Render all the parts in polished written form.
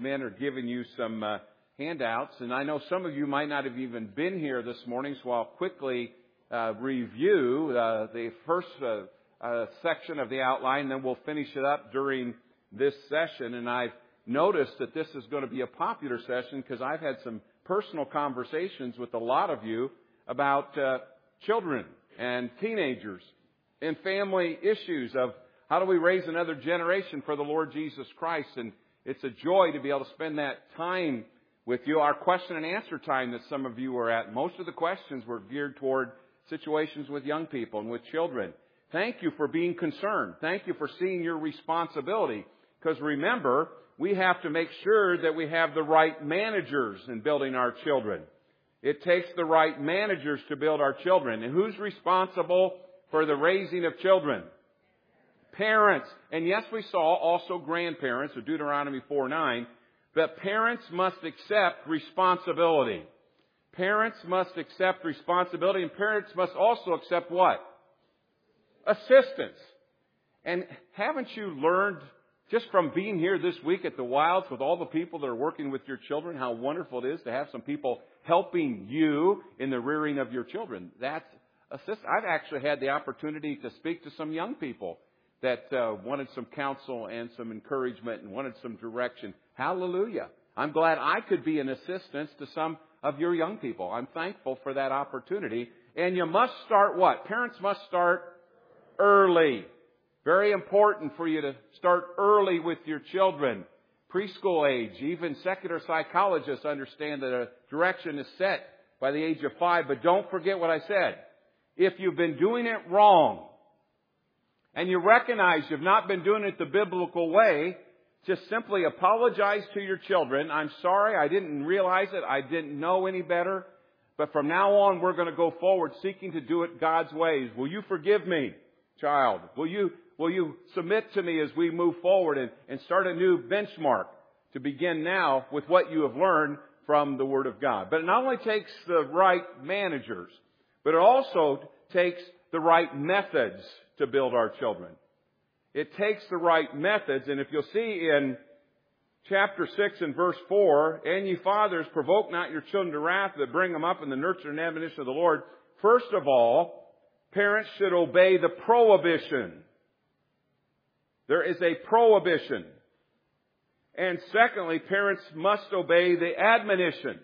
men are giving you some handouts. And I know some of you might not have even been here this morning, so I'll quickly review the first section of the outline, then we'll finish it up during this session. And I've noticed that this is going to be a popular session because I've had some personal conversations with a lot of you about children and teenagers and family issues of how do we raise another generation for the Lord Jesus Christ. And it's a joy to be able to spend that time with you. Our question and answer time that some of you were at, most of the questions were geared toward situations with young people and with children. Thank you for being concerned. Thank you for seeing your responsibility. Because remember, we have to make sure that we have the right managers in building our children. It takes the right managers to build our children. And who's responsible for the raising of children? Parents. And yes, we saw also grandparents, of Deuteronomy 4:9. But parents must accept responsibility. Parents must accept responsibility, and parents must also accept what? Assistance. And haven't you learned just from being here this week at the Wilds with all the people that are working with your children, how wonderful it is to have some people helping you in the rearing of your children? That's assistance. I've actually had the opportunity to speak to some young people that wanted some counsel and some encouragement and wanted some direction. Hallelujah. I'm glad I could be an assistance to some of your young people. I'm thankful for that opportunity. And you must start what? Parents must start early. Very important for you to start early with your children. Preschool age, even secular psychologists understand that a direction is set by the age of 5. But don't forget what I said. If you've been doing it wrong, and you recognize you've not been doing it the biblical way, just simply apologize to your children. I'm sorry, I didn't realize it. I didn't know any better. But from now on, we're going to go forward seeking to do it God's ways. Will you forgive me, child? Will you submit to me as we move forward and start a new benchmark to begin now with what you have learned from the Word of God? But it not only takes the right managers, but it also takes the right methods to build our children. It takes the right methods. And if you'll see in chapter 6 and verse 4, and ye fathers, provoke not your children to wrath, but bring them up in the nurture and admonition of the Lord. First of all, parents should obey the prohibition. There is a prohibition. And secondly, parents must obey the admonition.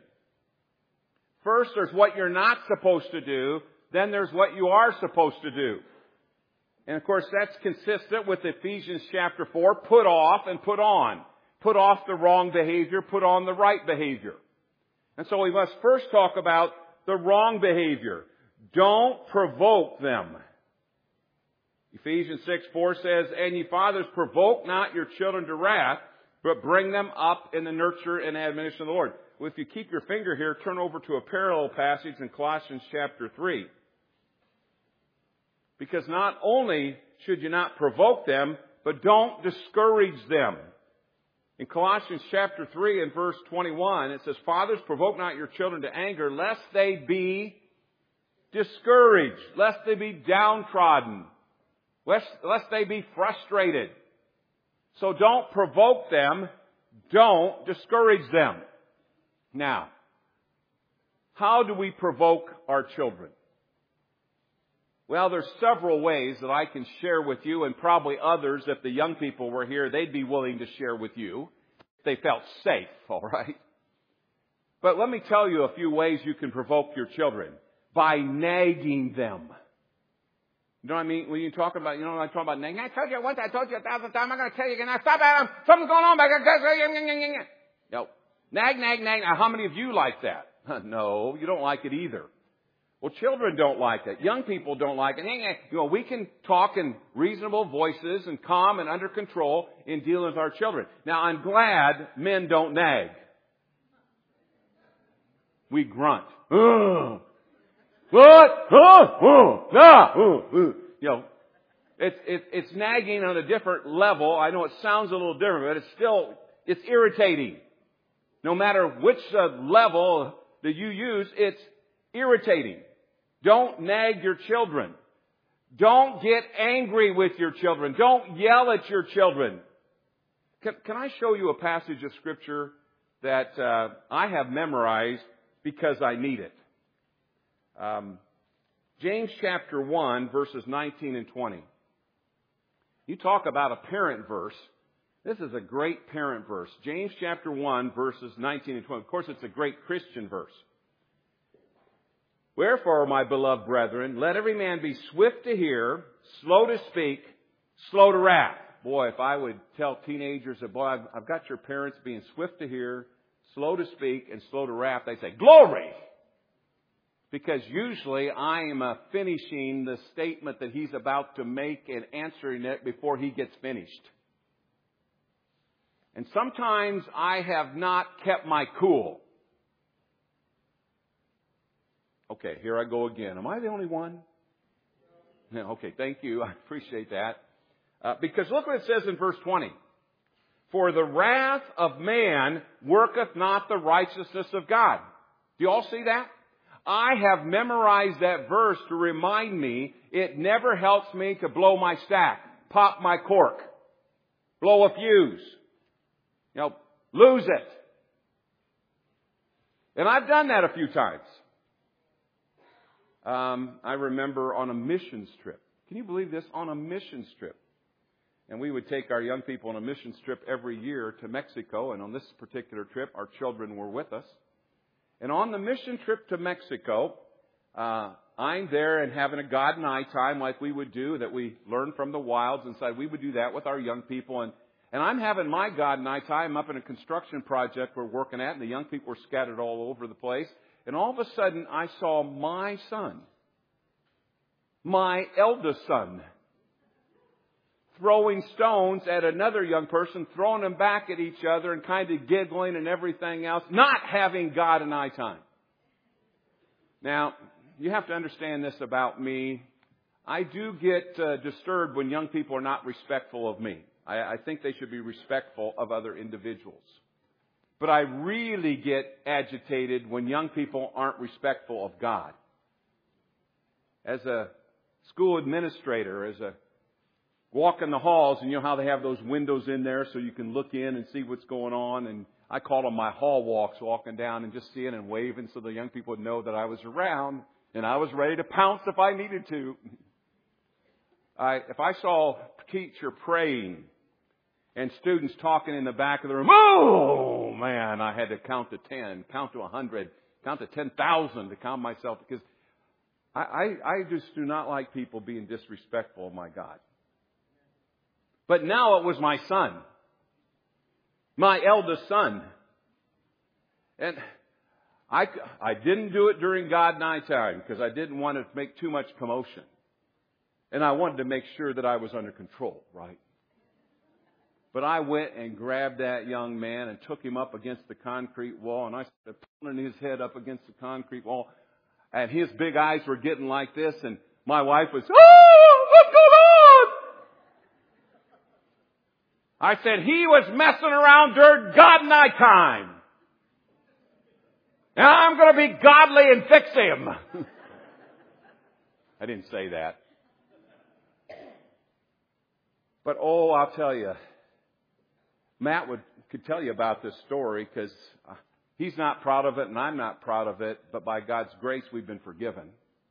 First, there's what you're not supposed to do. Then there's what you are supposed to do. And of course, that's consistent with Ephesians chapter 4. Put off and put on. Put off the wrong behavior. Put on the right behavior. And so we must first talk about the wrong behavior. Don't provoke them. Ephesians 6:4 says, and ye fathers, provoke not your children to wrath, but bring them up in the nurture and admonition of the Lord. Well, if you keep your finger here, turn over to a parallel passage in Colossians chapter 3. Because not only should you not provoke them, but don't discourage them. In Colossians chapter 3 and verse 21, it says, fathers, provoke not your children to anger, lest they be discouraged, lest they be downtrodden, lest they be frustrated. So don't provoke them, don't discourage them. Now, how do we provoke our children? Well, there's several ways that I can share with you, and probably others, if the young people were here, they'd be willing to share with you if they felt safe, all right? But let me tell you a few ways you can provoke your children. By nagging them. You know what I mean? When you talk about, I'm talking about nagging. I told you once, I told you 1,000 times, I'm going to tell you again. Now stop that. Something's going on back there. No. Nag. Now, how many of you like that? No, you don't like it either. Well, children don't like that. Young people don't like it. We can talk in reasonable voices and calm and under control in dealing with our children. Now, I'm glad men don't nag. We grunt. What? It's nagging on a different level. I know it sounds a little different, but it's irritating. No matter which level that you use, it's irritating. Don't nag your children. Don't get angry with your children. Don't yell at your children. Can I show you a passage of Scripture that I have memorized because I need it? James chapter 1, verses 19 and 20. You talk about a parent verse. This is a great parent verse. James chapter 1, verses 19 and 20. Of course, it's a great Christian verse. Wherefore, my beloved brethren, let every man be swift to hear, slow to speak, slow to wrath. Boy, if I would tell teenagers that, boy, I've got your parents being swift to hear, slow to speak, and slow to wrath, they'd say, glory! Because usually I am finishing the statement that he's about to make and answering it before he gets finished. And sometimes I have not kept my cool. Okay, here I go again. Am I the only one? No, okay, thank you. I appreciate that. Because look what it says in verse 20. For the wrath of man worketh not the righteousness of God. Do you all see that? I have memorized that verse to remind me it never helps me to blow my stack, pop my cork, blow a fuse, lose it. And I've done that a few times. I remember on a missions trip. Can you believe this? On a missions trip. And we would take our young people on a missions trip every year to Mexico. And on this particular trip, our children were with us. And on the mission trip to Mexico, I'm there and having a God and I time like we would do, that we learned from the wilds inside. We would do that with our young people. And I'm having my God and I time up in a construction project we're working at. And the young people were scattered all over the place. And all of a sudden, I saw my son, my eldest son, throwing stones at another young person, throwing them back at each other and kind of giggling and everything else, not having God and I time. Now, you have to understand this about me. I do get disturbed when young people are not respectful of me. I think they should be respectful of other individuals. But I really get agitated when young people aren't respectful of God. As a school administrator, as a walk in the halls, and you know how they have those windows in there so you can look in and see what's going on. And I call them my hall walks, walking down and just seeing and waving so the young people would know that I was around and I was ready to pounce if I needed to. If I saw a teacher praying and students talking in the back of the room, oh man, I had to count to 10, count to 100, count to 10,000 to calm myself, because I just do not like people being disrespectful of my God. But now it was my son, my eldest son. And I didn't do it during God and I time because I didn't want to make too much commotion. And I wanted to make sure that I was under control, right? But I went and grabbed that young man and took him up against the concrete wall. And I started pulling his head up against the concrete wall. And his big eyes were getting like this. And my wife was, oh, what's going on? I said, he was messing around during God and I time. And I'm going to be godly and fix him. I didn't say that. But I'll tell you, Matt could tell you about this story because he's not proud of it and I'm not proud of it. But by God's grace, we've been forgiven.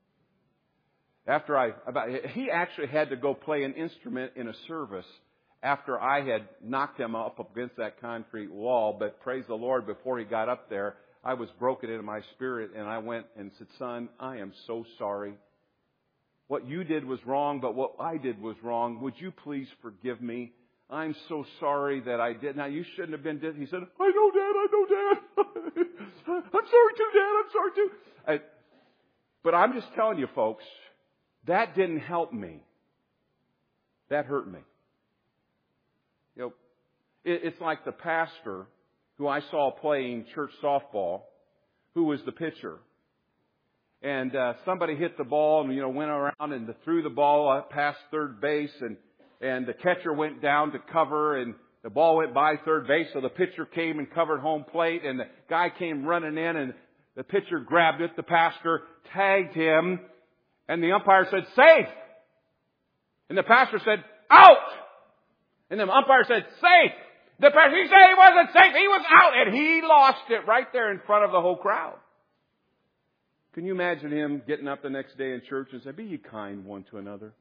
He actually had to go play an instrument in a service after I had knocked him up against that concrete wall. But praise the Lord, before he got up there, I was broken in my spirit, and I went and said, son, I am so sorry. What you did was wrong, but what I did was wrong. Would you please forgive me? I'm so sorry that I did. Now, you shouldn't have been. He said, I know, Dad. I'm sorry too, Dad. I'm sorry too. But I'm just telling you, folks, that didn't help me. That hurt me. You know, it's like the pastor who I saw playing church softball, who was the pitcher. And somebody hit the ball and, went around and threw the ball past third base. And the catcher went down to cover and the ball went by third base. So the pitcher came and covered home plate. And the guy came running in and the pitcher grabbed it. The pastor tagged him. And the umpire said, safe. And the pastor said, out. And the umpire said, safe. The pastor, he said he wasn't safe. He was out, and he lost it right there in front of the whole crowd. Can you imagine him getting up the next day in church and saying, "Be ye kind one to another"?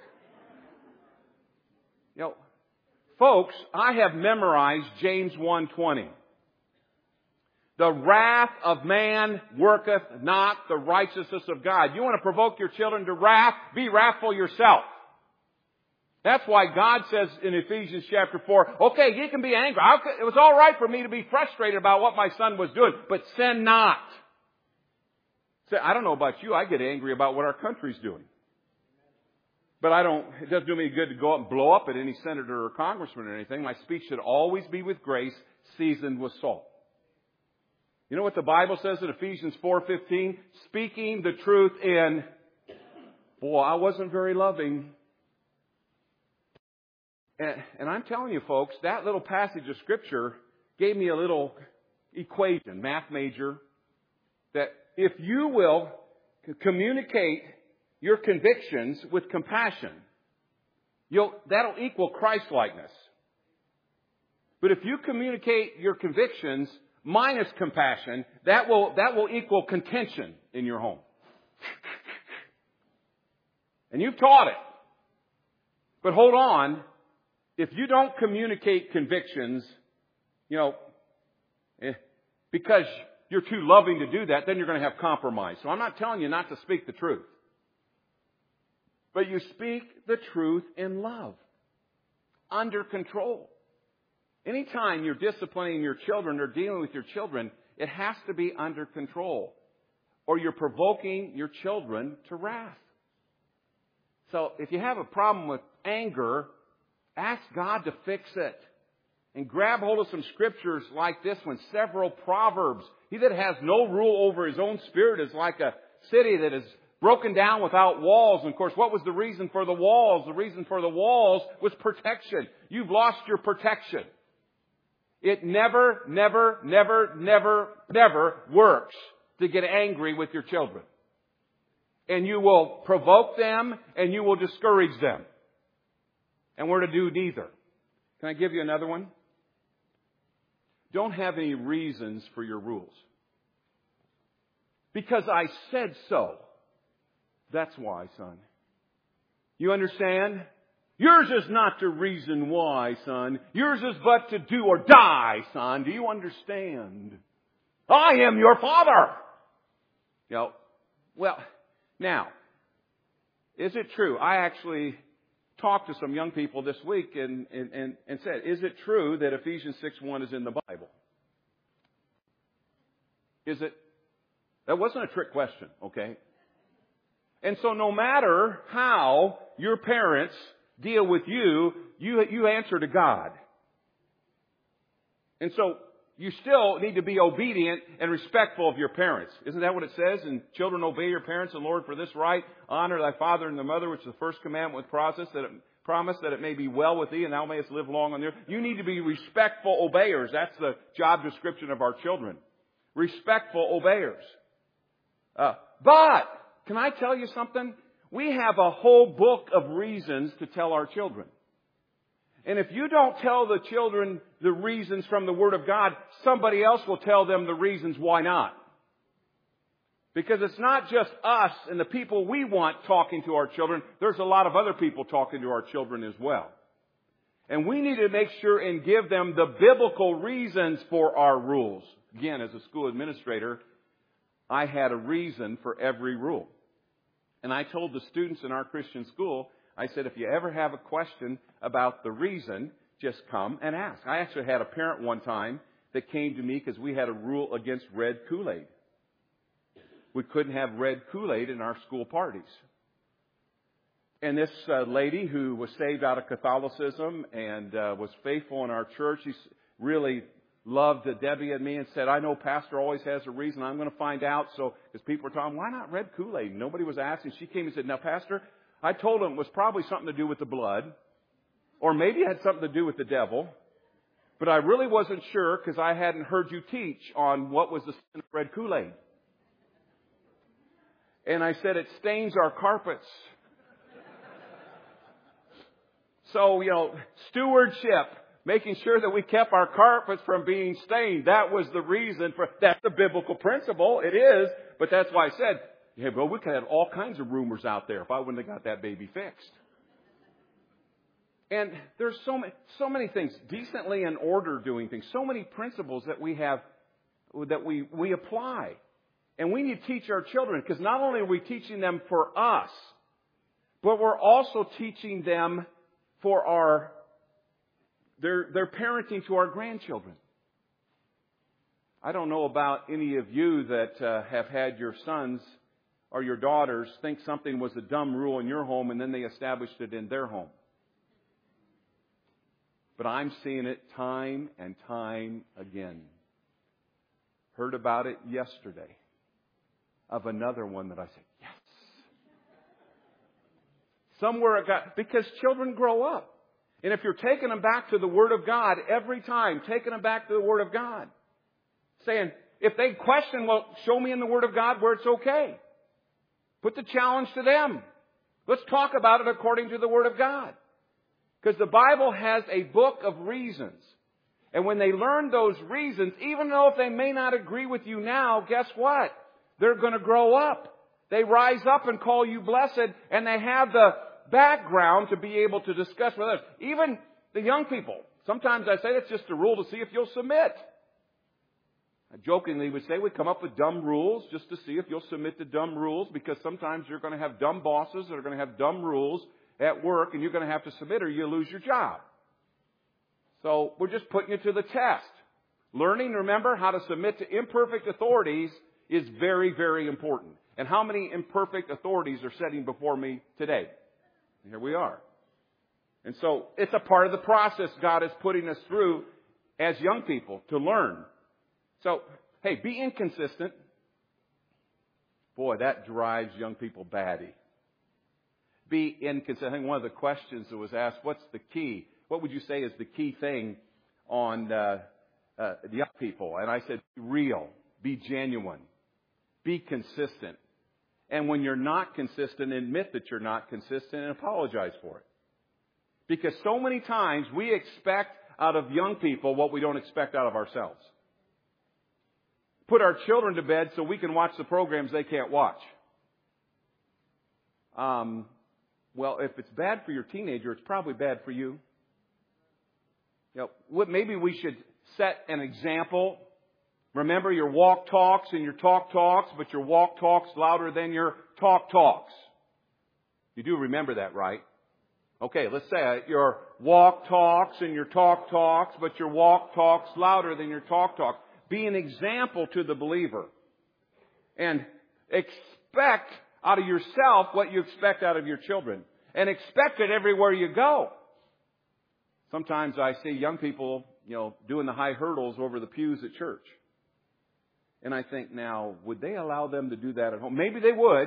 You know, folks, I have memorized James 1:20. The wrath of man worketh not the righteousness of God. You want to provoke your children to wrath? Be wrathful yourself. That's why God says in Ephesians chapter 4, okay, you can be angry. It was all right for me to be frustrated about what my son was doing, but sin not. Say, I don't know about you, I get angry about what our country's doing. But it doesn't do me good to go up and blow up at any senator or congressman or anything. My speech should always be with grace, seasoned with salt. You know what the Bible says in Ephesians 4:15? Speaking the truth in, boy, I wasn't very loving. And I'm telling you, folks, that little passage of Scripture gave me a little equation, math major, that if you will communicate your convictions with compassion, that'll equal Christ-likeness. But if you communicate your convictions minus compassion, that will equal contention in your home. And you've taught it. But hold on. If you don't communicate convictions, because you're too loving to do that, then you're going to have compromise. So I'm not telling you not to speak the truth. But you speak the truth in love, under control. Anytime you're disciplining your children or dealing with your children, it has to be under control, or you're provoking your children to wrath. So if you have a problem with anger, ask God to fix it. And grab hold of some scriptures like this one, several Proverbs. He that has no rule over his own spirit is like a city that is broken down without walls. And of course, what was the reason for the walls? The reason for the walls was protection. You've lost your protection. It never works to get angry with your children. And you will provoke them and you will discourage them. And we're to do neither. Can I give you another one? Don't have any reasons for your rules. Because I said so. That's why, son. You understand? Yours is not the reason why, son. Yours is but to do or die, son. Do you understand? I am your father. Well, now, is it true? I actually talked to some young people this week and said, is it true that Ephesians 6:1 is in the Bible? Is it? That wasn't a trick question, okay? And so no matter how your parents deal with you answer to God. And so you still need to be obedient and respectful of your parents. Isn't that what it says? And children, obey your parents and Lord for this right. Honor thy father and thy mother, which is the first commandment with promise that it may be well with thee and thou mayest live long on the earth. You need to be respectful obeyers. That's the job description of our children. Respectful obeyers. But, can I tell you something? We have a whole book of reasons to tell our children. And if you don't tell the children the reasons from the Word of God, somebody else will tell them the reasons why not. Because it's not just us and the people we want talking to our children. There's a lot of other people talking to our children as well. And we need to make sure and give them the biblical reasons for our rules. Again, as a school administrator, I had a reason for every rule. And I told the students in our Christian school, I said, if you ever have a question about the reason, just come and ask. I actually had a parent one time that came to me because we had a rule against red Kool-Aid. We couldn't have red Kool-Aid in our school parties. And this lady who was saved out of Catholicism and was faithful in our church, she really loved Debbie and me and said, I know Pastor always has a reason. I'm going to find out. So, because people were talking, why not red Kool-Aid? Nobody was asking. She came and said, now, Pastor, I told him it was probably something to do with the blood. Or maybe it had something to do with the devil. But I really wasn't sure because I hadn't heard you teach on what was the sin of red Kool-Aid. And I said, it stains our carpets. So, stewardship. making sure that we kept our carpets from being stained. That was the reason for, that's the biblical principle. It is. But that's why I said, yeah, well, we could have all kinds of rumors out there if I wouldn't have got that baby fixed. And there's so many things, decently in order doing things, so many principles that we have, that we apply. And we need to teach our children, because not only are we teaching them for us, but we're also teaching them for their parenting to our grandchildren. I don't know about any of you that have had your sons or your daughters think something was a dumb rule in your home and then they established it in their home. But I'm seeing it time and time again. Heard about it yesterday of another one that I said, yes. Somewhere it got, because children grow up. And if you're taking them back to the Word of God every time, taking them back to the Word of God, saying, if they question, well, show me in the Word of God where it's okay. Put the challenge to them. Let's talk about it according to the Word of God. Because the Bible has a book of reasons. And when they learn those reasons, even though if they may not agree with you now, guess what? They're going to grow up. They rise up and call you blessed, and they have the background to be able to discuss with others. Even the young people. Sometimes I say it's just a rule to see if you'll submit. I jokingly would say we come up with dumb rules just to see if you'll submit to dumb rules, because sometimes you're going to have dumb bosses that are going to have dumb rules at work, and you're going to have to submit or you lose your job. So we're just putting you to the test. Learning, remember, how to submit to imperfect authorities is very, very important. And how many imperfect authorities are sitting before me today? Here we are. And so it's a part of the process God is putting us through as young people to learn. So, hey, be inconsistent. Boy, that drives young people batty. Be inconsistent. I think one of the questions that was asked, what's the key? What would you say is the key thing on the young people? And I said, be real. Be genuine. Be consistent. And when you're not consistent, admit that you're not consistent and apologize for it. Because so many times we expect out of young people what we don't expect out of ourselves. Put our children to bed so we can watch the programs they can't watch. Well, if it's bad for your teenager, it's probably bad for you. You know, maybe we should set an example. Remember your walk talks and your talk talks, but your walk talks louder than your talk talks. You do remember that, right? Okay, let's say it. Your walk talks and your talk talks, but your walk talks louder than your talk talks. Be an example to the believer. And expect out of yourself what you expect out of your children. And expect it everywhere you go. Sometimes I see young people, doing the high hurdles over the pews at church. And I think, now, would they allow them to do that at home? Maybe they would.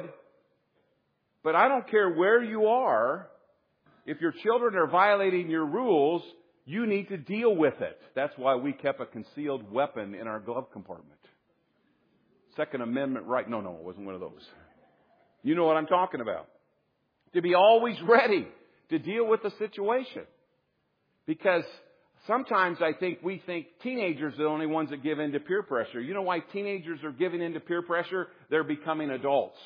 But I don't care where you are. If your children are violating your rules, you need to deal with it. That's why we kept a concealed weapon in our glove compartment. Second Amendment right. No, it wasn't one of those. You know what I'm talking about. To be always ready to deal with the situation. Because sometimes we think teenagers are the only ones that give in to peer pressure. You know why teenagers are giving in to peer pressure? They're becoming adults.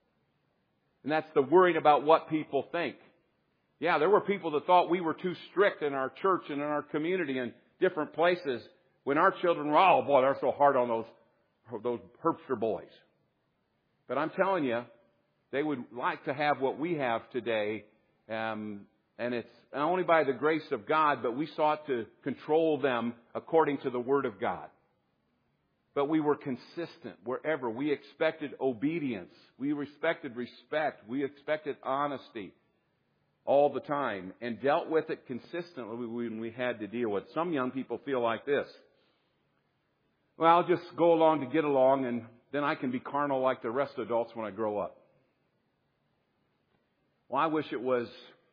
And that's the worrying about what people think. Yeah, there were people that thought we were too strict in our church and in our community and different places when our children were, oh boy, they're so hard on those herpster boys. But I'm telling you, they would like to have what we have today, and it's not only by the grace of God, but we sought to control them according to the Word of God. But we were consistent wherever. We expected obedience. We respected respect. We expected honesty all the time and dealt with it consistently when we had to deal with it. Some young people feel like this. Well, I'll just go along to get along, and then I can be carnal like the rest of adults when I grow up. Well, I wish it was,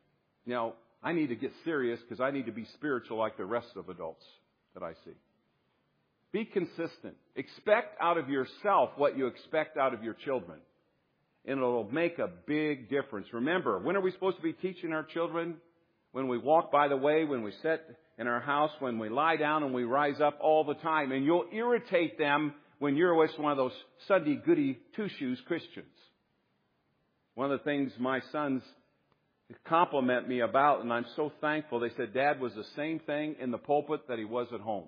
I need to get serious because I need to be spiritual like the rest of adults that I see. Be consistent. Expect out of yourself what you expect out of your children. And it'll make a big difference. Remember, when are we supposed to be teaching our children? when we walk by the way, when we sit in our house, when we lie down and we rise up all the time. And you'll irritate them when you're always one of those Sunday goody two-shoes Christians. One of the things my sons compliment me about, and I'm so thankful, they said, Dad was the same thing in the pulpit that he was at home.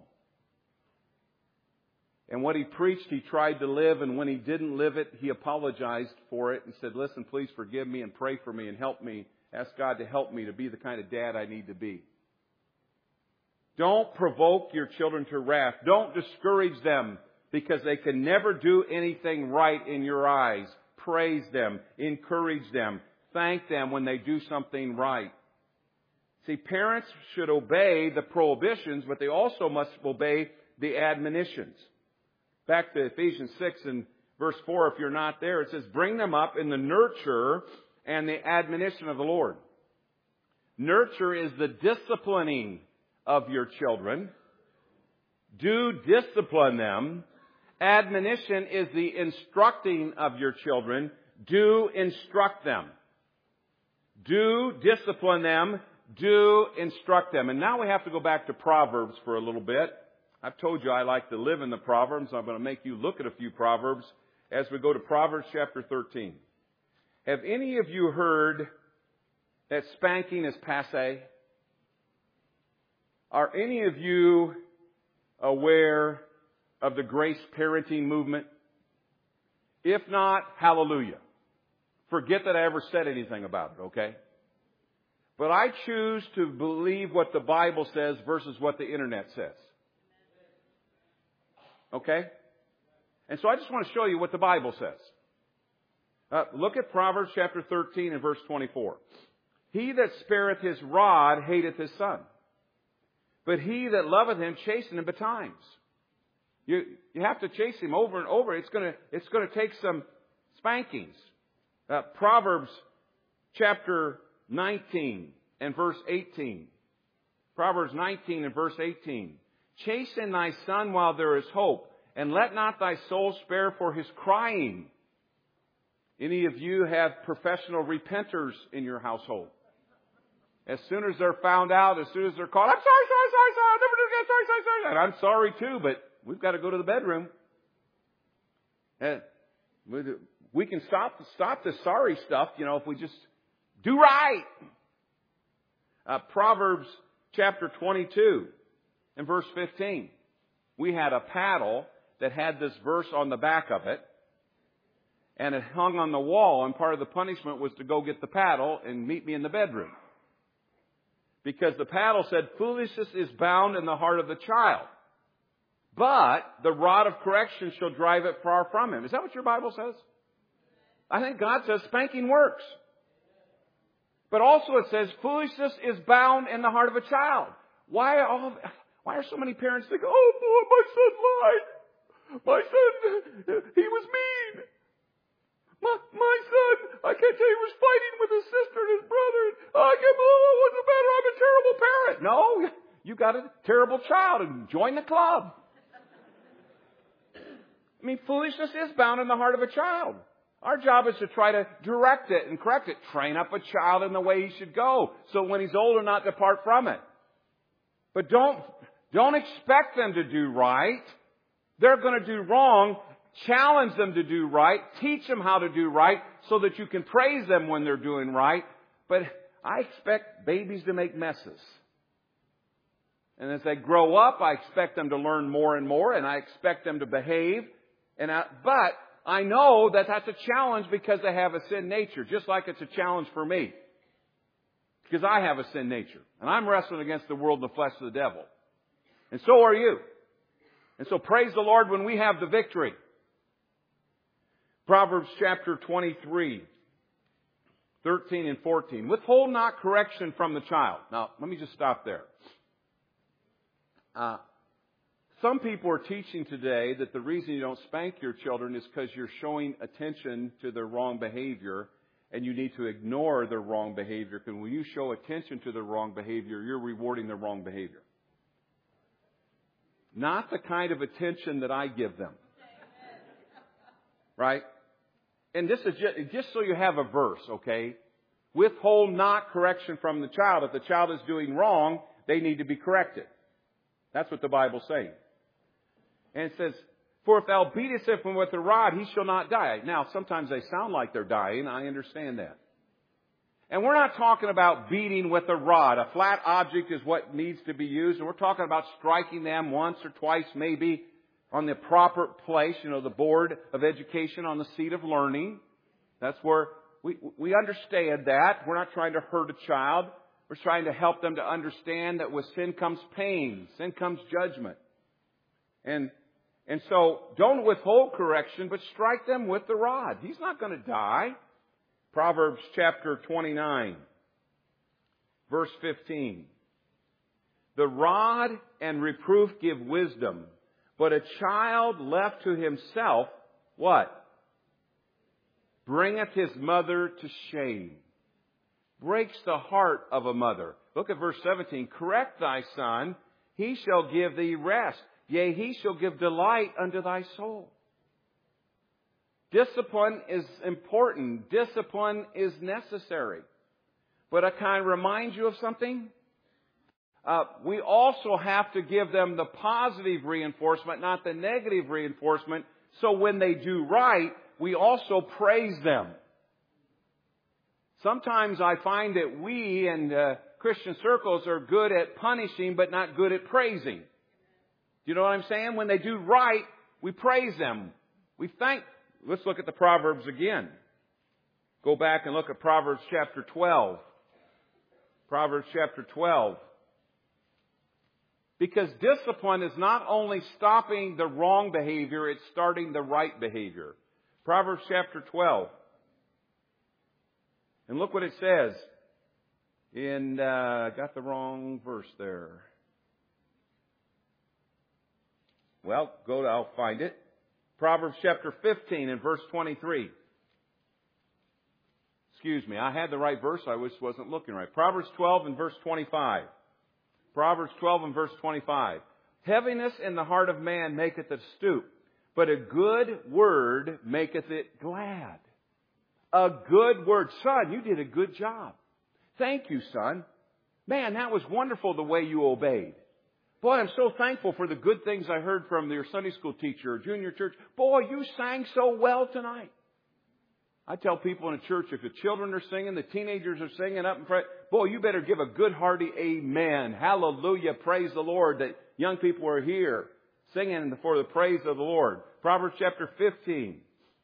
And what he preached, he tried to live, and when he didn't live it, he apologized for it and said, listen, please forgive me and pray for me and help me. Ask God to help me to be the kind of dad I need to be. Don't provoke your children to wrath. Don't discourage them because they can never do anything right in your eyes. Praise them. Encourage them. Thank them when they do something right. See, parents should obey the prohibitions, but they also must obey the admonitions. Back to Ephesians 6 and verse 4, if you're not there, it says, bring them up in the nurture and the admonition of the Lord. Nurture is the disciplining of your children. Do discipline them. Admonition is the instructing of your children. Do instruct them. Do discipline them. Do instruct them. And now we have to go back to Proverbs for a little bit. I've told you I like to live in the Proverbs. I'm going to make you look at a few Proverbs as we go to Proverbs chapter 13. Have any of you heard that spanking is passé? Are any of you aware of the grace parenting movement? If not, hallelujah. Forget that I ever said anything about it, okay? But I choose to believe what the Bible says versus what the internet says. Okay? And so I just want to show you what the Bible says. Look at Proverbs chapter 13 and verse 24. He that spareth his rod hateth his son, but he that loveth him chasteneth him betimes. You have to chase him over and over. It's going to take some spankings. Proverbs chapter 19 and verse 18. Proverbs 19 and verse 18. Chasten thy son while there is hope, and let not thy soul spare for his crying. Any of you have professional repenters in your household? As soon as they're found out, as soon as they're called, I'm sorry, I'll never do it again, sorry. And I'm sorry too, but we've got to go to the bedroom. We can stop the sorry stuff, if we just do right. Proverbs chapter 22 and verse 15. We had a paddle that had this verse on the back of it, and it hung on the wall, and part of the punishment was to go get the paddle and meet me in the bedroom. Because the paddle said, foolishness is bound in the heart of the child, but the rod of correction shall drive it far from him. Is that what your Bible says? I think God says spanking works. But also it says foolishness is bound in the heart of a child. Why are so many parents thinking, oh boy, my son lied. My son, he was mean. My son, I can't tell you, he was fighting with his sister and his brother. I can't believe it wasn't better. I'm a terrible parent. No, you got a terrible child and join the club. I mean, foolishness is bound in the heart of a child. Our job is to try to direct it and correct it. Train up a child in the way he should go, so when he's older, not depart from it. But don't expect them to do right. They're going to do wrong. Challenge them to do right. Teach them how to do right so that you can praise them when they're doing right. But I expect babies to make messes. And as they grow up, I expect them to learn more and more, and I expect them to behave. But I know that that's a challenge because they have a sin nature, just like it's a challenge for me. Because I have a sin nature. And I'm wrestling against the world and the flesh of the devil. And so are you. And so praise the Lord when we have the victory. Proverbs chapter 23, 13 and 14. Withhold not correction from the child. Now, let me just stop there. Some people are teaching today that the reason you don't spank your children is because you're showing attention to their wrong behavior and you need to ignore their wrong behavior. Because when you show attention to their wrong behavior, you're rewarding their wrong behavior. Not the kind of attention that I give them. Right? And this is just so you have a verse, okay? Withhold not correction from the child. If the child is doing wrong, they need to be corrected. That's what the Bible's saying. And it says, for if thou beatest him with a rod, he shall not die. Now, sometimes they sound like they're dying. I understand that. And we're not talking about beating with a rod. A flat object is what needs to be used. And we're talking about striking them once or twice, maybe, on the proper place. You know, the board of education on the seat of learning. That's where we understand that. We're not trying to hurt a child. We're trying to help them to understand that with sin comes pain. Sin comes judgment. And so don't withhold correction, but strike them with the rod. He's not going to die. Proverbs chapter 29, verse 15. The rod and reproof give wisdom, but a child left to himself, what? Bringeth his mother to shame. Breaks the heart of a mother. Look at verse 17. Correct thy son, he shall give thee rest. Yea, he shall give delight unto thy soul. Discipline is important. Discipline is necessary. But I kind of remind you of something. We also have to give them the positive reinforcement, not the negative reinforcement. So when they do right, we also praise them. Sometimes I find that we in Christian circles are good at punishing, but not good at praising. Do you know what I'm saying? When they do right, we praise them. We thank. Let's look at the Proverbs again. Go back and look at Proverbs chapter 12. Proverbs chapter 12. Because discipline is not only stopping the wrong behavior, it's starting the right behavior. Proverbs chapter 12. And look what it says. I got the wrong verse there. Well, I'll find it. Proverbs chapter 15 and verse 23. Excuse me, I had the right verse, I just wasn't looking right. Proverbs 12 and verse 25. Proverbs 12 and verse 25. Heaviness in the heart of man maketh it stoop, but a good word maketh it glad. A good word. Son, you did a good job. Thank you, son. Man, that was wonderful the way you obeyed. Boy, I'm so thankful for the good things I heard from your Sunday school teacher or junior church. Boy, you sang so well tonight. I tell people in a church, if the children are singing, the teenagers are singing up in front, boy, you better give a good hearty amen. Hallelujah. Praise the Lord that young people are here singing for the praise of the Lord. Proverbs chapter 15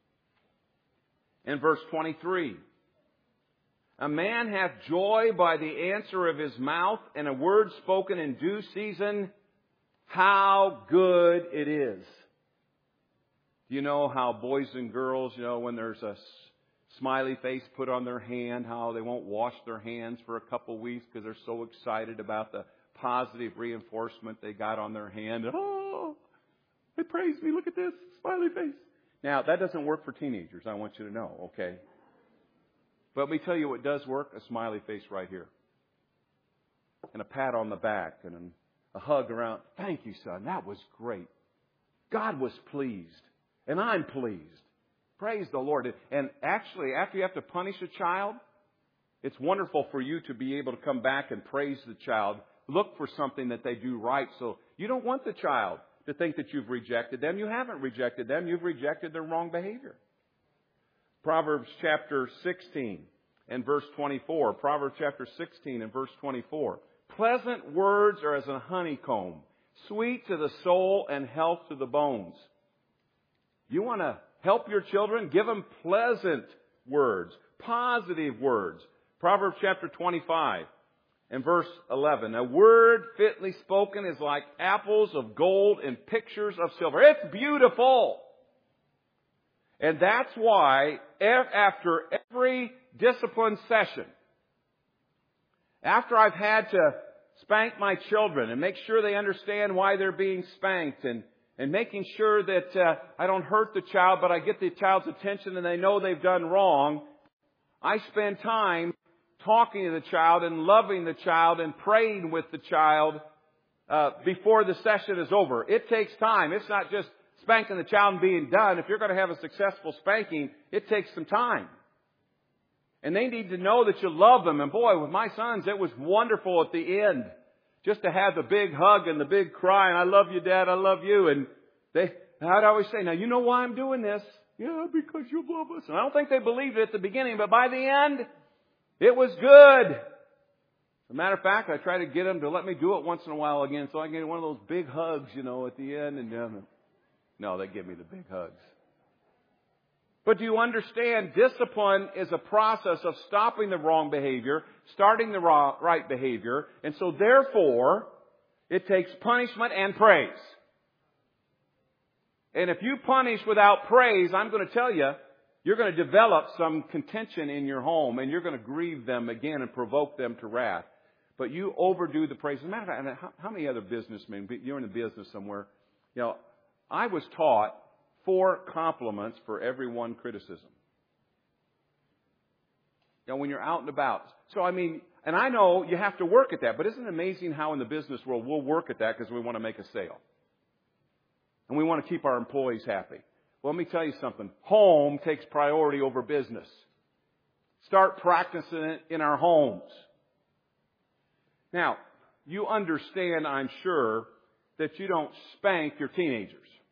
and verse 23. A man hath joy by the answer of his mouth, and a word spoken in due season. How good it is. You know how boys and girls, when there's a smiley face put on their hand, how they won't wash their hands for a couple of weeks because they're so excited about the positive reinforcement they got on their hand. Oh, they praised me. Look at this smiley face. Now, that doesn't work for teenagers. I want you to know, okay? But let me tell you what does work, a smiley face right here. And a pat on the back and a hug around. Thank you, son. That was great. God was pleased. And I'm pleased. Praise the Lord. And actually, after you have to punish a child, it's wonderful for you to be able to come back and praise the child. Look for something that they do right. So you don't want the child to think that you've rejected them. You haven't rejected them. You've rejected their wrong behavior. Proverbs chapter 16 and verse 24. Proverbs chapter 16 and verse 24. Pleasant words are as a honeycomb, sweet to the soul and health to the bones. You want to help your children? Give them pleasant words, positive words. Proverbs chapter 25 and verse 11. A word fitly spoken is like apples of gold and pictures of silver. It's beautiful. And that's why after every discipline session, after I've had to spank my children and make sure they understand why they're being spanked and making sure that I don't hurt the child, but I get the child's attention and they know they've done wrong, I spend time talking to the child and loving the child and praying with the child before the session is over. It takes time. It's not just spanking the child and being done. If you're going to have a successful spanking, it takes some time. And they need to know that you love them. And boy, with my sons, it was wonderful at the end. Just to have the big hug and the big cry, and I love you, Dad, I love you. And I'd always say, now you know why I'm doing this? Yeah, because you love us. And I don't think they believed it at the beginning, but by the end, it was good. As a matter of fact, I try to get them to let me do it once in a while again so I can get one of those big hugs, at the end. And no, they give me the big hugs. But do you understand, discipline is a process of stopping the wrong behavior, starting the right behavior, and so therefore, it takes punishment and praise. And if you punish without praise, I'm going to tell you, you're going to develop some contention in your home, and you're going to grieve them again and provoke them to wrath. But you overdo the praise. As a matter of fact, how many other businessmen, you're in a business somewhere, I was taught 4 compliments for every 1 criticism. When you're out and about. So, and I know you have to work at that, but isn't it amazing how in the business world we'll work at that because we want to make a sale? And we want to keep our employees happy. Well, let me tell you something. Home takes priority over business. Start practicing it in our homes. Now, you understand, I'm sure, that you don't spank your teenagers.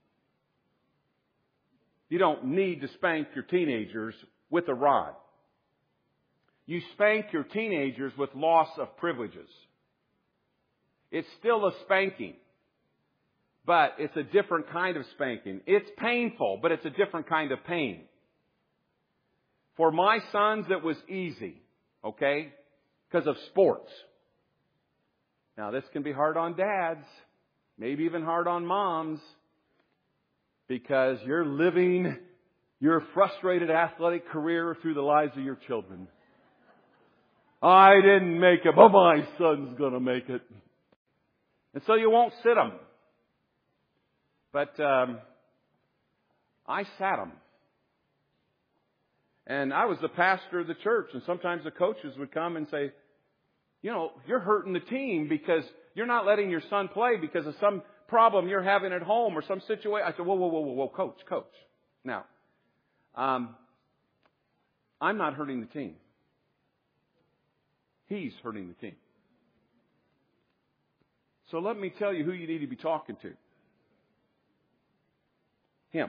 You don't need to spank your teenagers with a rod. You spank your teenagers with loss of privileges. It's still a spanking, but it's a different kind of spanking. It's painful, but it's a different kind of pain. For my sons, it was easy, okay, because of sports. Now, this can be hard on dads, maybe even hard on moms, because you're living your frustrated athletic career through the lives of your children. I didn't make it, but my son's going to make it. And so you won't sit them. But I sat them. And I was the pastor of the church, and sometimes the coaches would come and say, you're hurting the team because you're not letting your son play because of some problem you're having at home or some situation. I said, whoa, coach. Now, I'm not hurting the team. He's hurting the team. So let me tell you who you need to be talking to. Him.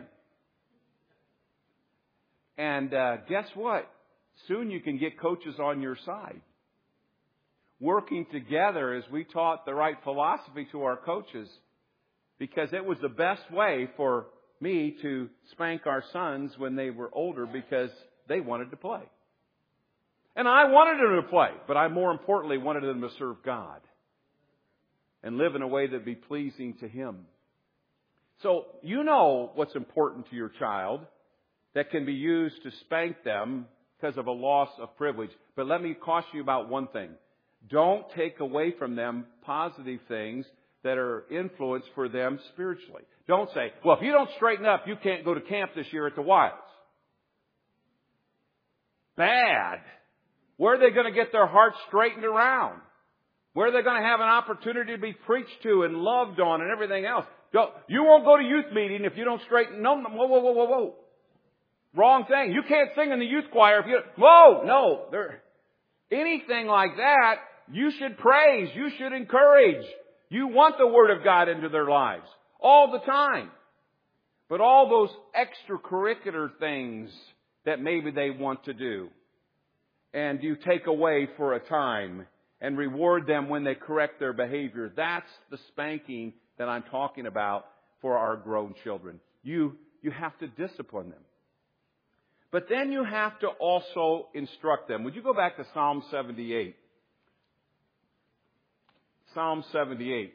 And guess what? Soon you can get coaches on your side. Working together as we taught the right philosophy to our coaches, because it was the best way for me to spank our sons when they were older because they wanted to play. And I wanted them to play, but I more importantly wanted them to serve God and live in a way that would be pleasing to Him. So you know what's important to your child that can be used to spank them because of a loss of privilege. But let me caution you about one thing. Don't take away from them positive things that are influence for them spiritually. Don't say, well, if you don't straighten up, you can't go to camp this year at the Wilds. Bad. Where are they going to get their hearts straightened around? Where are they going to have an opportunity to be preached to and loved on and everything else? You won't go to youth meeting if you don't straighten. No, whoa. Wrong thing. You can't sing in the youth choir if you... No. Anything like that, you should praise. You should encourage. You want the Word of God into their lives all the time. But all those extracurricular things that maybe they want to do, and you take away for a time and reward them when they correct their behavior, that's the spanking that I'm talking about for our grown children. You have to discipline them. But then you have to also instruct them. Would you go back to Psalm 78? Psalm 78.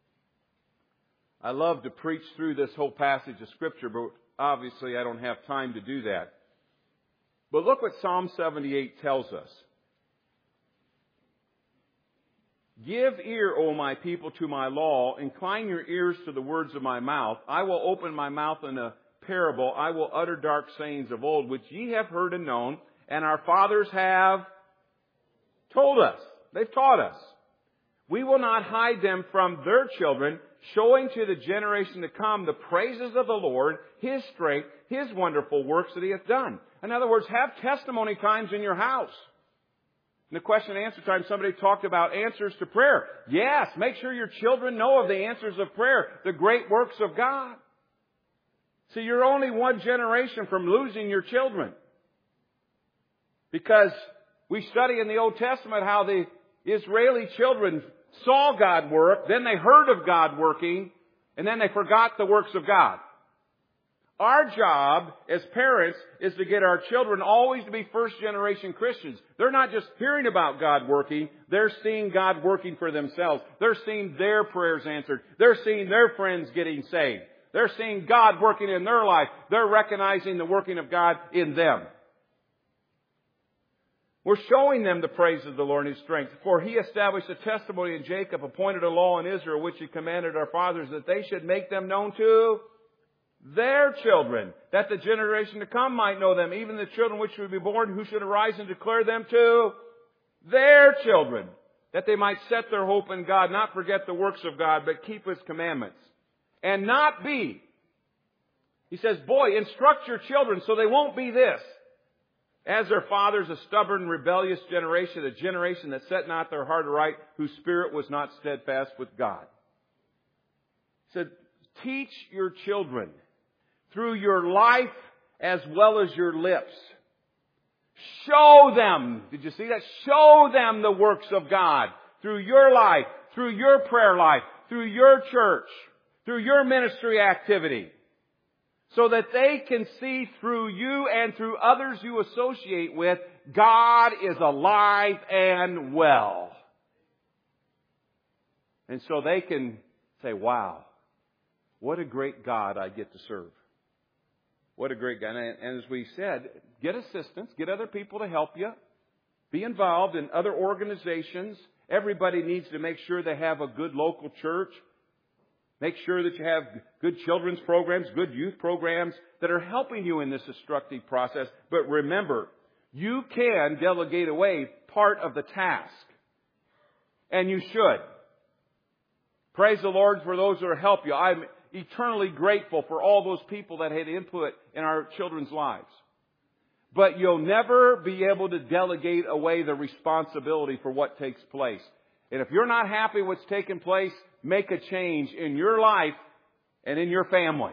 I love to preach through this whole passage of Scripture, but obviously I don't have time to do that. But look what Psalm 78 tells us. Give ear, O my people, to my law. Incline your ears to the words of my mouth. I will open my mouth in a parable. I will utter dark sayings of old, which ye have heard and known, and our fathers have told us. They've taught us. We will not hide them from their children, showing to the generation to come the praises of the Lord, His strength, His wonderful works that He hath done. In other words, have testimony times in your house. In the question and answer time, somebody talked about answers to prayer. Yes, make sure your children know of the answers of prayer, the great works of God. See, you're only one generation from losing your children. Because we study in the Old Testament how the Israeli children saw God work, then they heard of God working, and then they forgot the works of God. Our job as parents is to get our children always to be first-generation Christians. They're not just hearing about God working. They're seeing God working for themselves. They're seeing their prayers answered. They're seeing their friends getting saved. They're seeing God working in their life. They're recognizing the working of God in them. We're showing them the praise of the Lord and His strength. For He established a testimony in Jacob, appointed a law in Israel, which He commanded our fathers, that they should make them known to their children, that the generation to come might know them, even the children which should be born, who should arise and declare them to their children, that they might set their hope in God, not forget the works of God, but keep His commandments, and not be. He says, boy, instruct your children so they won't be this. As their fathers, a stubborn, rebellious generation, a generation that set not their heart aright, whose spirit was not steadfast with God. He said, teach your children through your life as well as your lips. Show them, did you see that? Show them the works of God through your life, through your prayer life, through your church, through your ministry activity, so that they can see through you and through others you associate with, God is alive and well. And so they can say, wow, what a great God I get to serve. What a great God. And as we said, get assistance, get other people to help you. Be involved in other organizations. Everybody needs to make sure they have a good local church. Make sure that you have good children's programs, good youth programs that are helping you in this instructive process. But remember, you can delegate away part of the task. And you should. Praise the Lord for those who help you. I'm eternally grateful for all those people that had input in our children's lives. But you'll never be able to delegate away the responsibility for what takes place. And if you're not happy with what's taking place, make a change in your life and in your family.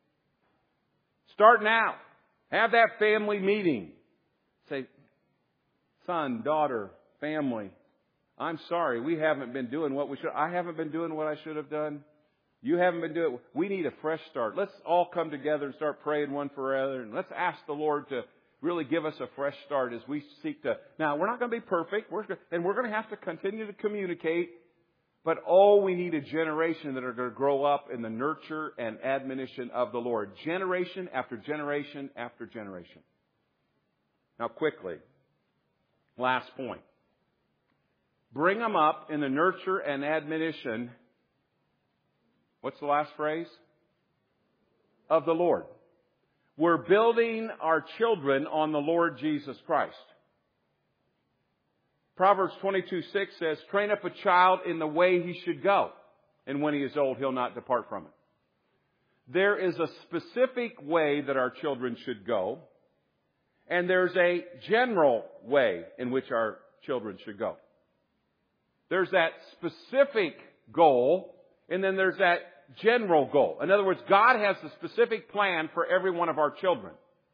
Start now. Have that family meeting. Say, son, daughter, family, I'm sorry, we haven't been doing what we should. I haven't been doing what I should have done. You haven't been doing it. We need a fresh start. Let's all come together and start praying one for another. And let's ask the Lord to really give us a fresh start as we seek to. Now, we're not going to be perfect. We're going to have to continue to communicate. But we need a generation that are going to grow up in the nurture and admonition of the Lord. Generation after generation after generation. Now, quickly, last point. Bring them up in the nurture and admonition. What's the last phrase? Of the Lord. We're building our children on the Lord Jesus Christ. Proverbs 22:6 says, train up a child in the way he should go, and when he is old, he'll not depart from it. There is a specific way that our children should go, and there's a general way in which our children should go. There's that specific goal, and then there's that general goal. In other words, God has a specific plan for every one of our children.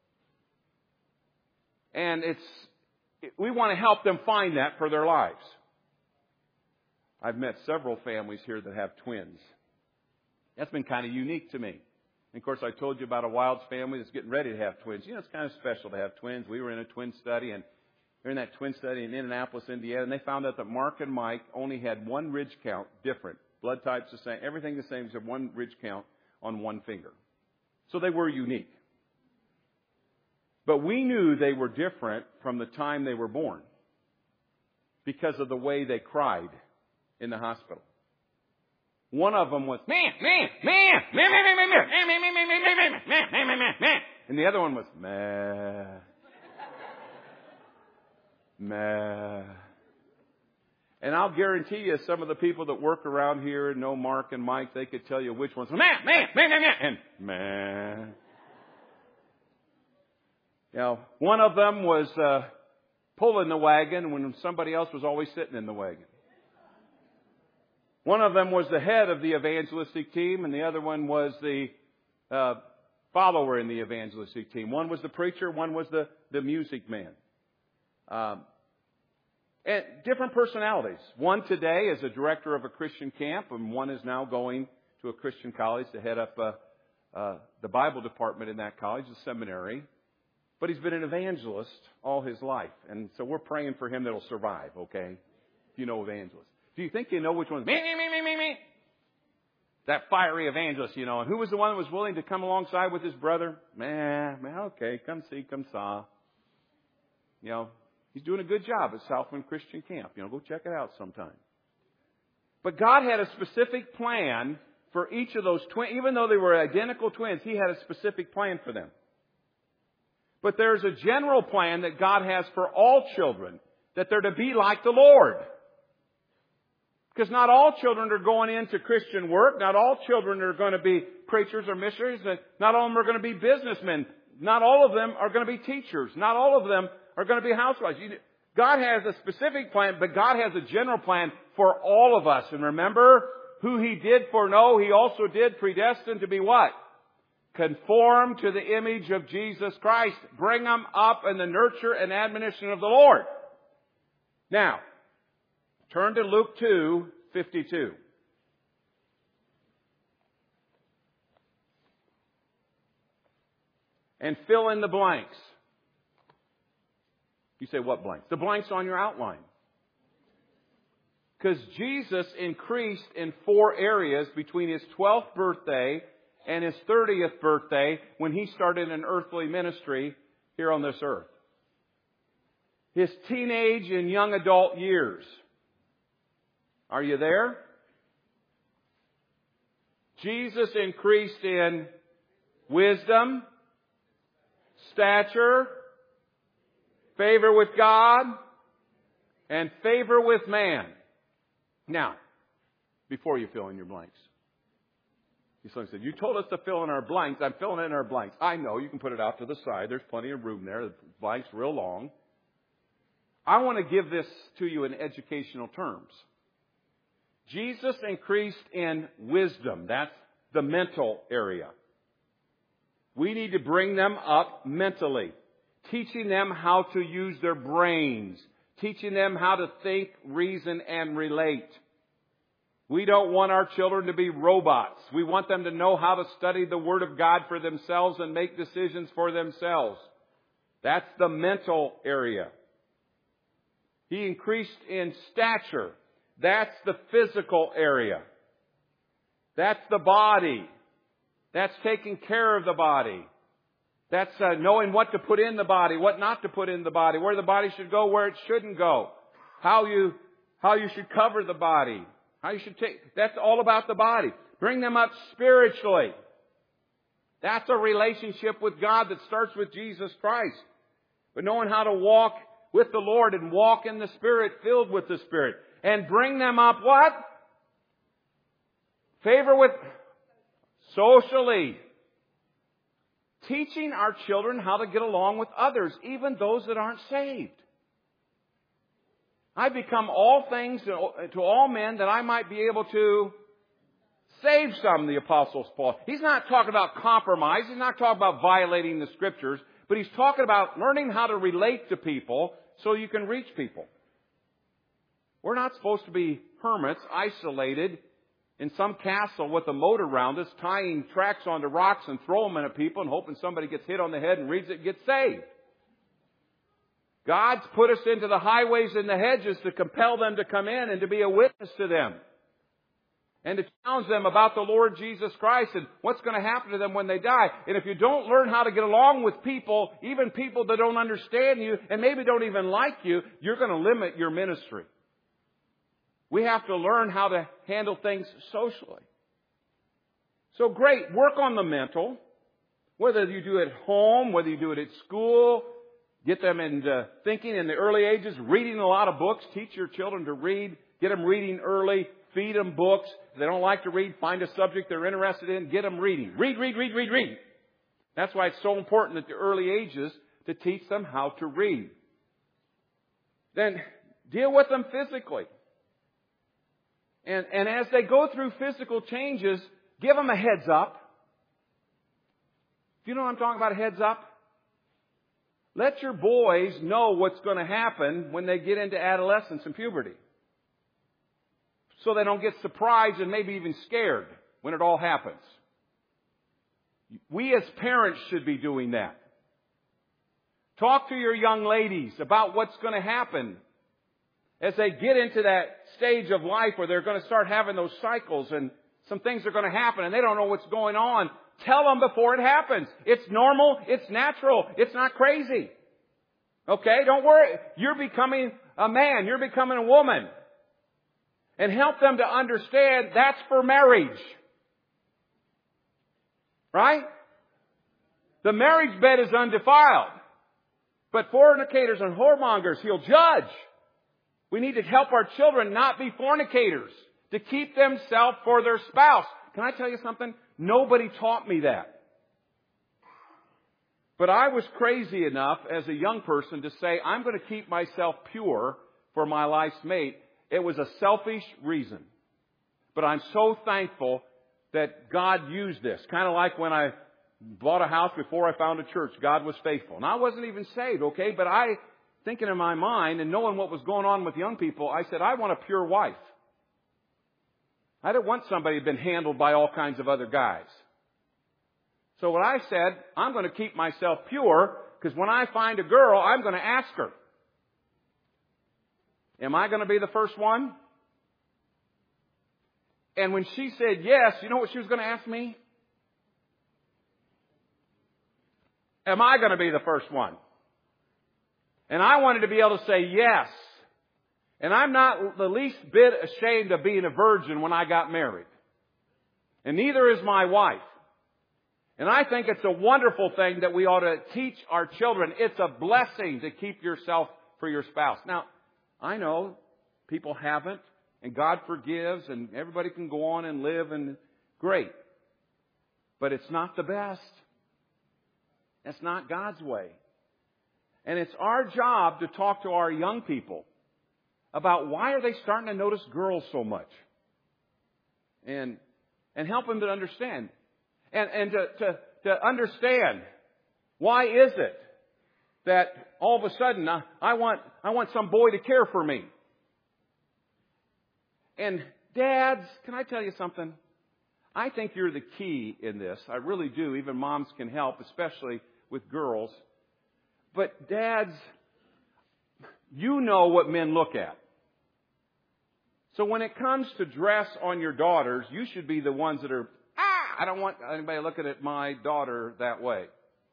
And we want to help them find that for their lives. I've met several families here that have twins. That's been kind of unique to me. And of course, I told you about a Wilds family that's getting ready to have twins. You know, it's kind of special to have twins. We were in a twin study, and they're in that twin study in Indianapolis, Indiana, and they found out that Mark and Mike only had one ridge count different. Blood types the same, everything the same, except one ridge count on one finger. So they were unique. But we knew they were different from the time they were born because of the way they cried in the hospital. One of them was, man, man, man, man, man, man, man, man, man, man, man, man, man, man, man, man, man. And the other one was, meh, meh. And I'll guarantee you some of the people that work around here and know Mark and Mike, they could tell you which ones, and man. You know, one of them was pulling the wagon when somebody else was always sitting in the wagon. One of them was the head of the evangelistic team, and the other one was the follower in the evangelistic team. One was the preacher, one was the music man. And different personalities. One today is a director of a Christian camp, and one is now going to a Christian college to head up the Bible department in that college, the seminary. But he's been an evangelist all his life. And so we're praying for him that he'll survive, okay? If you know evangelists. Do you think you know which one's me? That fiery evangelist, you know. And who was the one that was willing to come alongside with his brother? Man, okay, come see, come saw. You know, he's doing a good job at Southland Christian Camp. You know, go check it out sometime. But God had a specific plan for each of those twins. Even though they were identical twins, He had a specific plan for them. But there's a general plan that God has for all children, that they're to be like the Lord. Because not all children are going into Christian work. Not all children are going to be preachers or missionaries. Not all of them are going to be businessmen. Not all of them are going to be teachers. Not all of them are going to be housewives. God has a specific plan, but God has a general plan for all of us. And remember, who He did foreknow, He also did predestine to be what? Conform to the image of Jesus Christ. Bring them up in the nurture and admonition of the Lord. Now, turn to Luke 2:52. And fill in the blanks. You say, what blanks? The blanks on your outline. Because Jesus increased in 4 areas between His 12th birthday and His 30th birthday when He started an earthly ministry here on this earth. His teenage and young adult years. Are you there? Jesus increased in wisdom, stature, favor with God, and favor with man. Now, before you fill in your blanks. Someone said, you told us to fill in our blanks. I'm filling in our blanks. I know, you can put it out to the side. There's plenty of room there. The blank's real long. I want to give this to you in educational terms. Jesus increased in wisdom. That's the mental area. We need to bring them up mentally. Teaching them how to use their brains. Teaching them how to think, reason, and relate. We don't want our children to be robots. We want them to know how to study the Word of God for themselves and make decisions for themselves. That's the mental area. He increased in stature. That's the physical area. That's the body. That's taking care of the body. That's knowing what to put in the body, what not to put in the body, where the body should go, where it shouldn't go, how you should cover the body, how you should take. That's all about the body. Bring them up spiritually. That's a relationship with God that starts with Jesus Christ. But knowing how to walk with the Lord and walk in the Spirit, filled with the Spirit. And bring them up what? Favor with socially. Teaching our children how to get along with others, even those that aren't saved. I become all things to all men that I might be able to save some, the Apostle Paul. He's not talking about compromise. He's not talking about violating the Scriptures. But he's talking about learning how to relate to people so you can reach people. We're not supposed to be hermits, isolated in some castle with a moat around us, tying tracks onto rocks and throw them at people and hoping somebody gets hit on the head and reads it and gets saved. God's put us into the highways and the hedges to compel them to come in and to be a witness to them. And to challenge them about the Lord Jesus Christ and what's going to happen to them when they die. And if you don't learn how to get along with people, even people that don't understand you and maybe don't even like you, you're going to limit your ministry. We have to learn how to handle things socially. So great, work on the mental. Whether you do it at home, whether you do it at school, get them into thinking in the early ages, reading a lot of books. Teach your children to read Get them reading early. Feed them books. If they don't like to read, find a subject they're interested in. Get them reading. Read, read, read, read, read. That's why it's so important at the early ages to teach them how to read. Then deal with them physically. And as they go through physical changes, give them a heads up. Do you know what I'm talking about, a heads up? Let your boys know what's going to happen when they get into adolescence and puberty. So they don't get surprised and maybe even scared when it all happens. We as parents should be doing that. Talk to your young ladies about what's going to happen as they get into that stage of life where they're going to start having those cycles and some things are going to happen and they don't know what's going on. Tell them before it happens. It's normal. It's natural. It's not crazy. Okay? Don't worry. You're becoming a man. You're becoming a woman. And help them to understand that's for marriage. Right? The marriage bed is undefiled. But fornicators and whoremongers, He'll judge. We need to help our children not be fornicators, to keep themselves for their spouse. Can I tell you something? Nobody taught me that. But I was crazy enough as a young person to say, I'm going to keep myself pure for my life's mate. It was a selfish reason. But I'm so thankful that God used this. Kind of like when I bought a house before I found a church. God was faithful. And I wasn't even saved, okay? But thinking in my mind and knowing what was going on with young people, I said, I want a pure wife. I didn't want somebody who'd been handled by all kinds of other guys. So what I said, I'm going to keep myself pure, because when I find a girl, I'm going to ask her. Am I going to be the first one? And when she said yes, you know what she was going to ask me? Am I going to be the first one? And I wanted to be able to say yes. And I'm not the least bit ashamed of being a virgin when I got married. And neither is my wife. And I think it's a wonderful thing that we ought to teach our children. It's a blessing to keep yourself for your spouse. Now, I know people haven't, and God forgives, and everybody can go on and live, and great. But it's not the best. That's not God's way. And it's our job to talk to our young people about why are they starting to notice girls so much. And help them to understand. And to understand, why is it that all of a sudden I want some boy to care for me? And dads, can I tell you something? I think you're the key in this. I really do. Even moms can help, especially with girls. But dads, you know what men look at. So when it comes to dress on your daughters, you should be the ones that are, I don't want anybody looking at my daughter that way.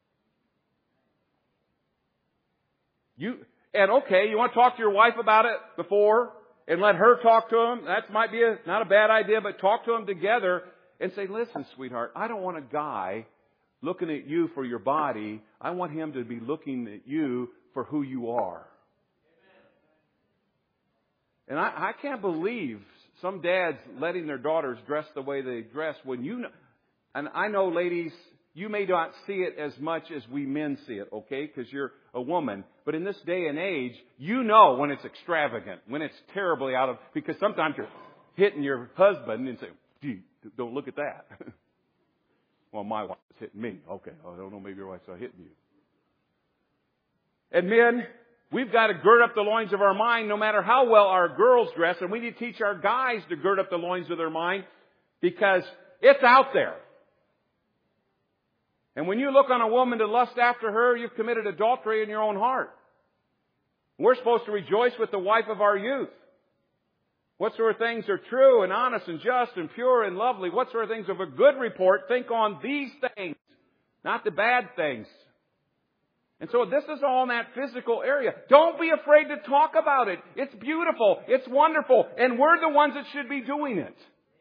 You want to talk to your wife about it before and let her talk to him. That might be not a bad idea, but talk to them together and say, listen, sweetheart, I don't want a guy looking at you for your body. I want him to be looking at you for who you are. And I can't believe some dads letting their daughters dress the way they dress when you know. And I know, ladies, you may not see it as much as we men see it, okay, because you're a woman. But in this day and age, you know when it's extravagant, when it's terribly out of, because sometimes you're hitting your husband and say, gee, don't look at that. Well, my wife is hitting me. Okay, I don't know, maybe your wife's hitting you. And men, we've got to gird up the loins of our mind no matter how well our girls dress. And we need to teach our guys to gird up the loins of their mind because it's out there. And when you look on a woman to lust after her, you've committed adultery in your own heart. We're supposed to rejoice with the wife of our youth. What sort of things are true and honest and just and pure and lovely? What sort of things of a good report? Think on these things, not the bad things. And so this is all in that physical area. Don't be afraid to talk about it. It's beautiful. It's wonderful. And we're the ones that should be doing it.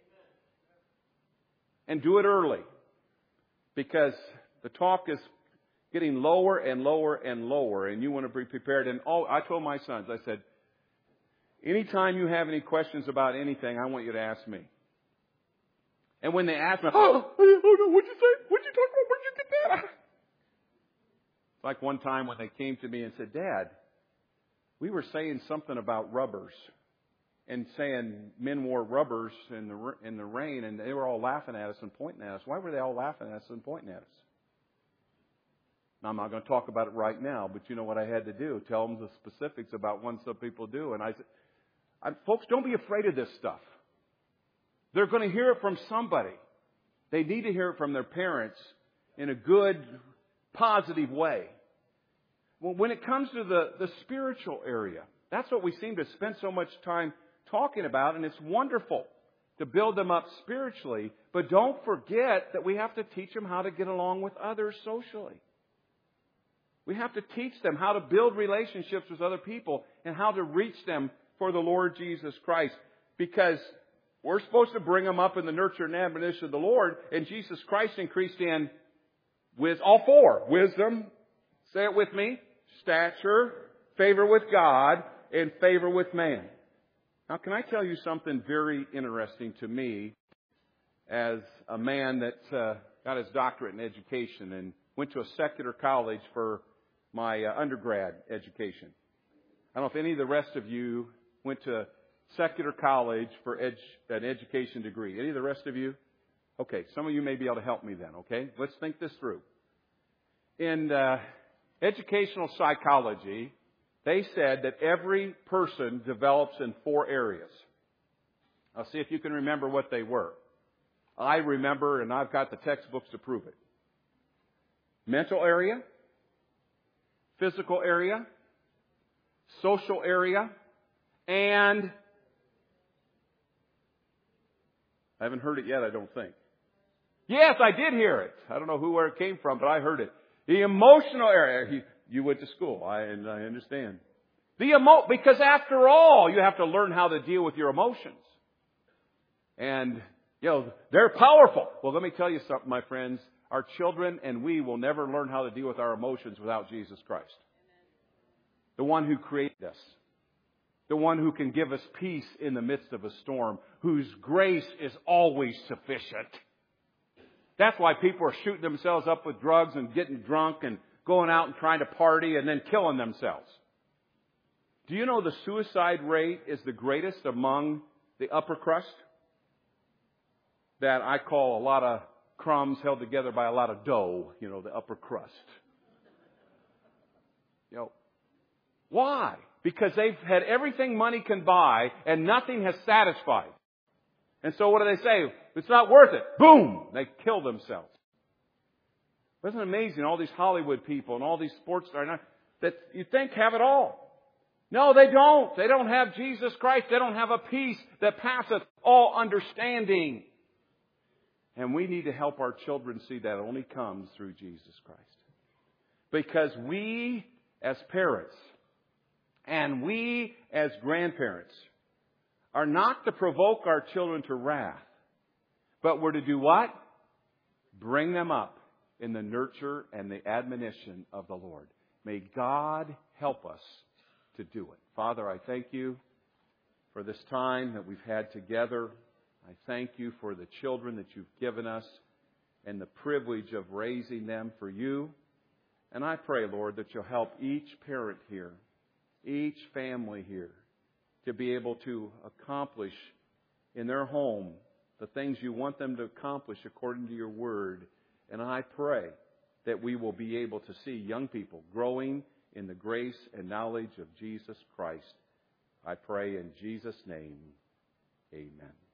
And do it early. Because the talk is getting lower and lower and lower. And you want to be prepared. And I told my sons, I said, anytime you have any questions about anything, I want you to ask me. And when they ask me, oh no, what'd you say? What'd you talk about? Where'd you get that? It's like one time when they came to me and said, Dad, we were saying something about rubbers and saying men wore rubbers in the rain, and they were all laughing at us and pointing at us. Why were they all laughing at us and pointing at us? Now, I'm not going to talk about it right now, but you know what I had to do? Tell them the specifics about what some people do. And I said, folks, don't be afraid of this stuff. They're going to hear it from somebody. They need to hear it from their parents in a good, positive way. Well, when it comes to the spiritual area, that's what we seem to spend so much time talking about, and it's wonderful to build them up spiritually. But don't forget that we have to teach them how to get along with others socially. We have to teach them how to build relationships with other people and how to reach them for the Lord Jesus Christ. Because we're supposed to bring them up in the nurture and admonition of the Lord, and Jesus Christ increased in with all four. Wisdom, say it with me, stature, favor with God, and favor with man. Now, can I tell you something very interesting to me as a man that got his doctorate in education and went to a secular college for my undergrad education. I don't know if any of the rest of you went to secular college for an education degree. Any of the rest of you? Okay, some of you may be able to help me then, okay? Let's think this through. In educational psychology, they said that every person develops in 4 areas. I'll see if you can remember what they were. I remember, and I've got the textbooks to prove it. Mental area, physical area, social area, and I haven't heard it yet, I don't think. Yes, I did hear it. I don't know where it came from, but I heard it. The emotional area. You went to school, and I understand. Because after all, you have to learn how to deal with your emotions. And, they're powerful. Well, let me tell you something, my friends. Our children and we will never learn how to deal with our emotions without Jesus Christ. The one who created us. The one who can give us peace in the midst of a storm. Whose grace is always sufficient. That's why people are shooting themselves up with drugs and getting drunk and going out and trying to party and then killing themselves. Do you know the suicide rate is the greatest among the upper crust? That I call a lot of crumbs held together by a lot of dough, the upper crust. Why? Because they've had everything money can buy and nothing has satisfied. And so what do they say? It's not worth it. Boom! They kill themselves. Isn't it amazing? All these Hollywood people and all these sports stars that you think have it all. No, they don't. They don't have Jesus Christ. They don't have a peace that passeth all understanding. And we need to help our children see that only comes through Jesus Christ. Because we as parents and we as grandparents are not to provoke our children to wrath, but we're to do what? Bring them up in the nurture and the admonition of the Lord. May God help us to do it. Father, I thank you for this time that we've had together. I thank you for the children that you've given us and the privilege of raising them for you. And I pray, Lord, that you'll help each parent here, each family here, to be able to accomplish in their home the things you want them to accomplish according to your word. And I pray that we will be able to see young people growing in the grace and knowledge of Jesus Christ. I pray in Jesus' name, amen.